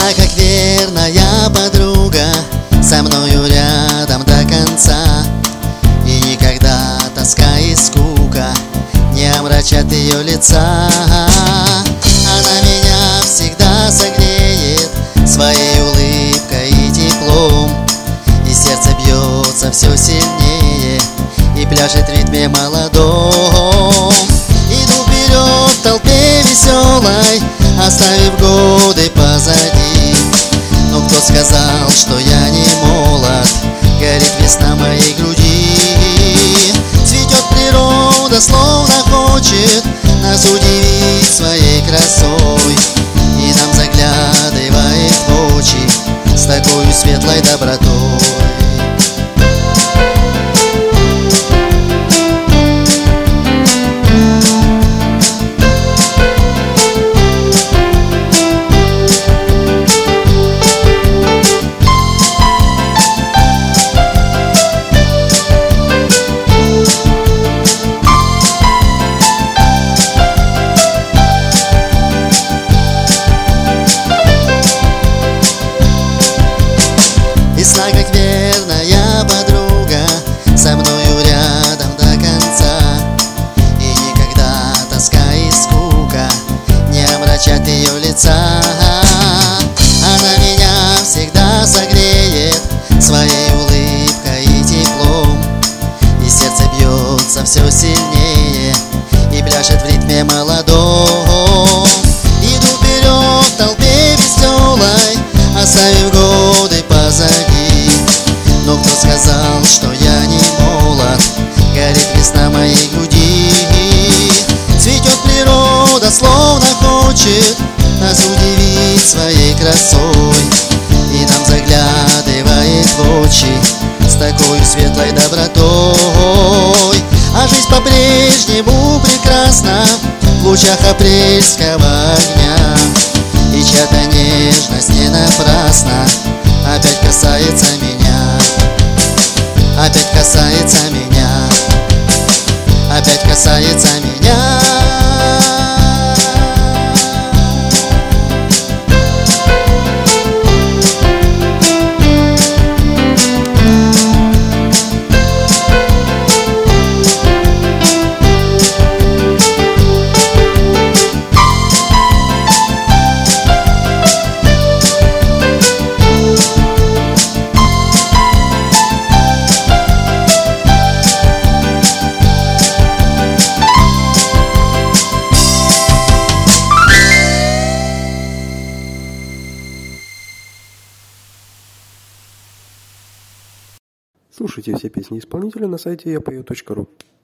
Знай, как верная подруга со мною рядом до конца, и никогда тоска и скука не омрачат ее лица. Она меня всегда согреет своей улыбкой и теплом, и сердце бьется все сильнее и пляшет в ритме молодом. Иду вперед в толпе веселой, оставив годы позади. Но кто сказал, что я не молод? Горит весна моей груди. Цветет природа, словно хочет нас удивить своей красой, и нам заглядывает в очи с такой светлой добротой. Весна, как верная подруга, со мною рядом до конца, и никогда тоска и скука не омрачат ее лица. Она меня всегда согреет своей улыбкой и теплом, и сердце бьется все сильнее и пляшет в ритме молодом. Иду вперед в толпе веселой, оставив годы позади. Но кто сказал, что я не молод? Горит весна моей груди. Цветет природа, словно хочет нас удивить своей красой, и нам заглядывает в очи с такой светлой добротой. А жизнь по-прежнему прекрасна в лучах апрельского огня, и чья-то нежность не напрасна опять касается меня, опять касается меня, опять касается меня. Слушайте все песни исполнителя на сайте yapeo.ru.